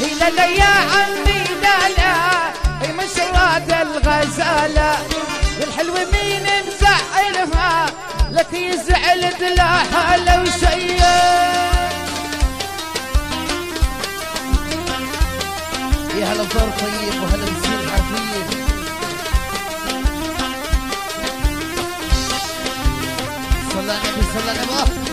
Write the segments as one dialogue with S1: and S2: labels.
S1: لا لا يا عمي لا لا مشرات الغزالة الحلوة مين مزعلها لك يزعل دلاها لو شيء
S2: يا هلا بزور طيب وهلا بسير حفيظ صلى النبي صلى النبي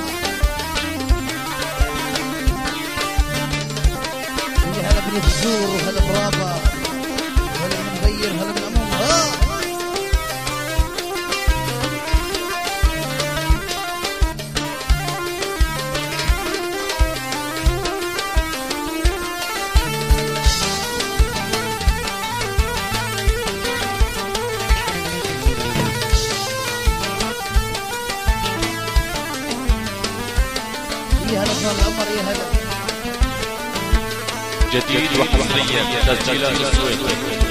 S2: يا هلا بن بزور وهلا برابا وهلا بن مغير وهلا بن عموم يا هلا بن العمر يا هلا
S3: جديد وحصريا تسجيلات السويد.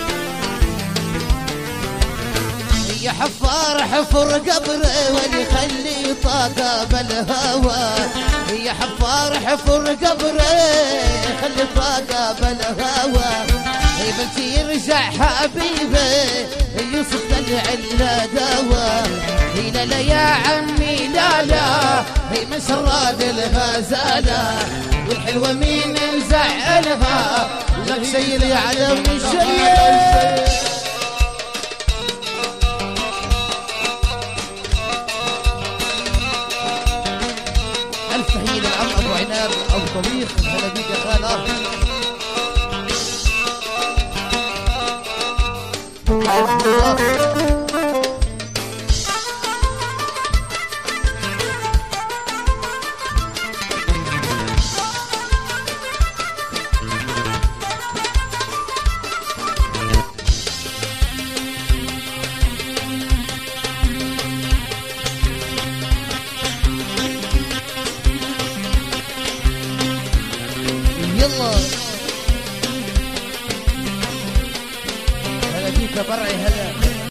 S2: يا حفار حفر قبره وليخلي طاقة بالهوى يا حفار حفر قبره خلي طاقة بالهوى بس يرجع حبيبه يوسف العلا دوا
S1: لا لا يا عمي لا لا مشرات الغزالة والحلوة مين مزعلها لك شيء يعلم شيء
S2: ألف تحية للعم أبو عناب أبو طبيخ هلا بيك يا خالة يلا هلا بيك يا برعي هلا